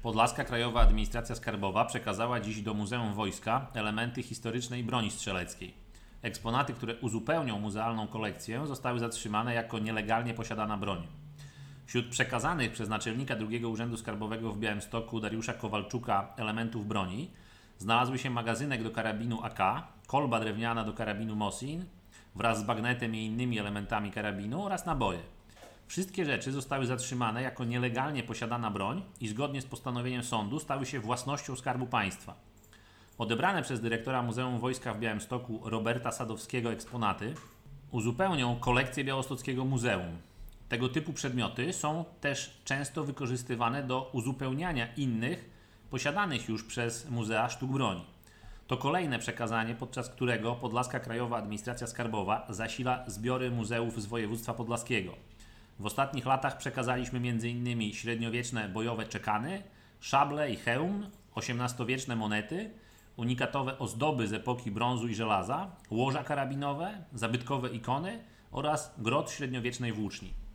Podlaska Krajowa Administracja Skarbowa przekazała dziś do Muzeum Wojska elementy historycznej broni strzeleckiej. Eksponaty, które uzupełnią muzealną kolekcję, zostały zatrzymane jako nielegalnie posiadana broń. Wśród przekazanych przez naczelnika II Urzędu Skarbowego w Białymstoku Dariusza Kowalczuka elementów broni znalazły się magazynek do karabinu AK, kolba drewniana do karabinu Mosin wraz z bagnetem i innymi elementami karabinu oraz naboje. Wszystkie rzeczy zostały zatrzymane jako nielegalnie posiadana broń i zgodnie z postanowieniem sądu stały się własnością Skarbu Państwa. Odebrane przez dyrektora Muzeum Wojska w Białymstoku Roberta Sadowskiego eksponaty uzupełnią kolekcję Białostockiego Muzeum. Tego typu przedmioty są też często wykorzystywane do uzupełniania innych, posiadanych już przez muzea sztuk broni. To kolejne przekazanie, podczas którego Podlaska Krajowa Administracja Skarbowa zasila zbiory muzeów z województwa podlaskiego. W ostatnich latach przekazaliśmy m.in. średniowieczne bojowe czekany, szable i hełm, XVIII-wieczne monety, unikatowe ozdoby z epoki brązu i żelaza, łoża karabinowe, zabytkowe ikony oraz grot średniowiecznej włóczni.